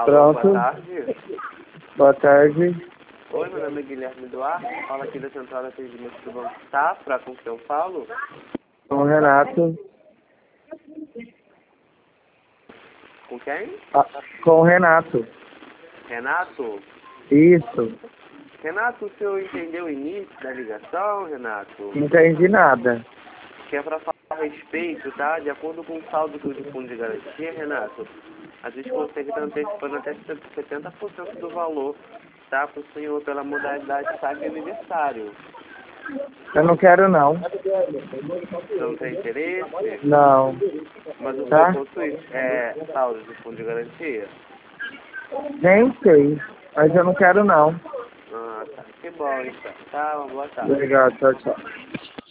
Alô, Pronto. boa tarde. Boa tarde. Oi, meu nome é Guilherme Duarte, falo aqui da Central de Atendimento do Banco Safra, com quem eu falo? Com o Renato. Com quem? Ah, com o Renato. Renato? Isso. Renato, o senhor entendeu o início da ligação, Renato? Não entendi nada. Que é para falar a respeito, tá? De acordo com o saldo do fundo de garantia, Renato, a gente consegue estar antecipando até 70% do valor, tá? Para o senhor pela modalidade saque aniversário. Eu não quero não. Você não tem interesse? Não. Mas o Tá? senhor possui saldo de fundo de garantia? Nem sei. Mas eu não quero não. Ah, tá. Que bom, então. Tá, uma boa tarde. Obrigado. Tchau, tchau.